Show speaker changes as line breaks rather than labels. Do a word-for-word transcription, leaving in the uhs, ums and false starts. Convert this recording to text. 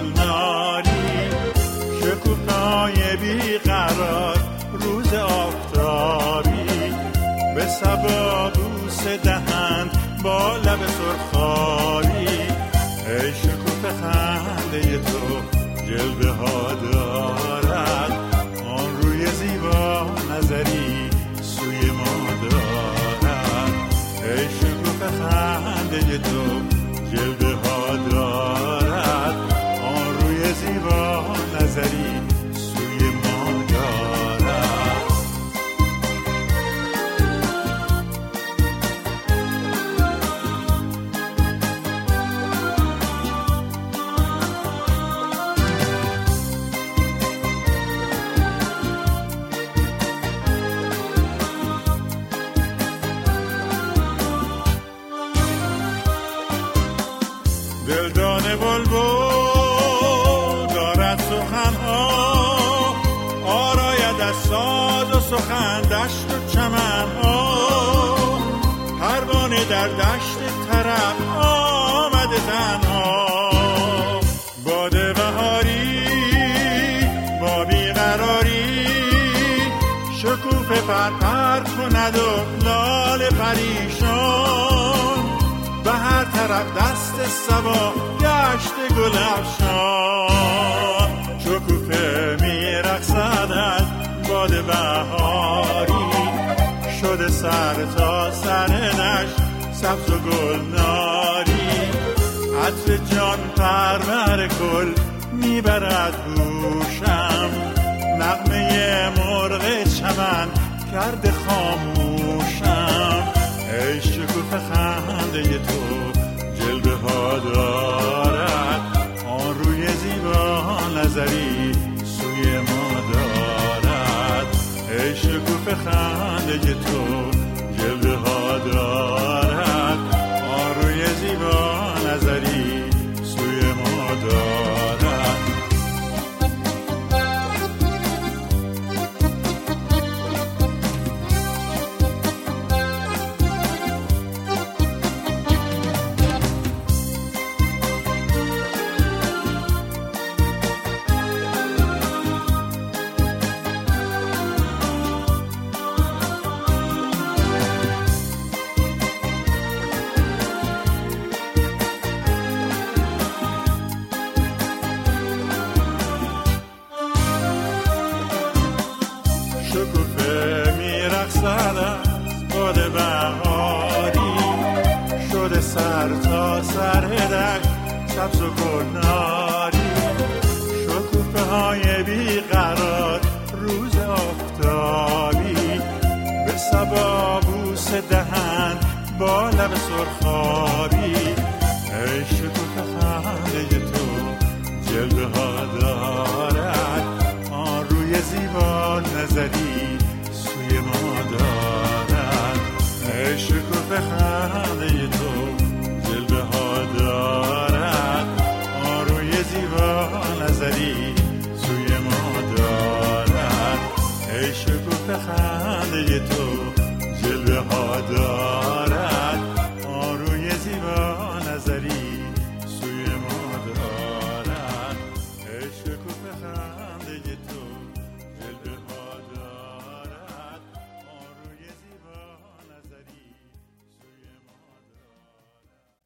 گلناری، شکوفه‌های بیقرار روز آفتابی، به صبا بوسه دهند با لب سرخابی. ای شکوفه خنده تو جلوه ها دارد، آن روی زیبا نظری سوی ما دارد. ای شکوفه خنده تو جلوه ها دارد، آن روی زیبا نظری سوی ما دارد. دلدان بلبل دارد سخنها، آراید از ساز و سخن دشت و چمنها. پروانه در دشت طرب آمده تنها، باد بهاری با بیقراری، شکوفه پرپر کند و لاله پریشان. به هر طرف دست صبا گشت گل افشان، شکوفه میرقصد از باد بهاری، شده سر تا سر دشت سبز و گلناری. عطر جان پرور گل میبرد گوشم، نغمه مرغ چمن کرده خاموشم. ای شکوفه خنده تو جلوه ها دارد، آن روی زیبا نظری سوی ما دارد. ای شکوفه خنده تو جلوه ها دارد، آن روی زیبا نظری سوی ما دارد. شکوفه میرقصد از باد بهاری، شده سر تا سر دشت سبز و گلناری. شکوفه های بیقرار روز آفتابی، به صبا بوسه دهند با لب سرخابی.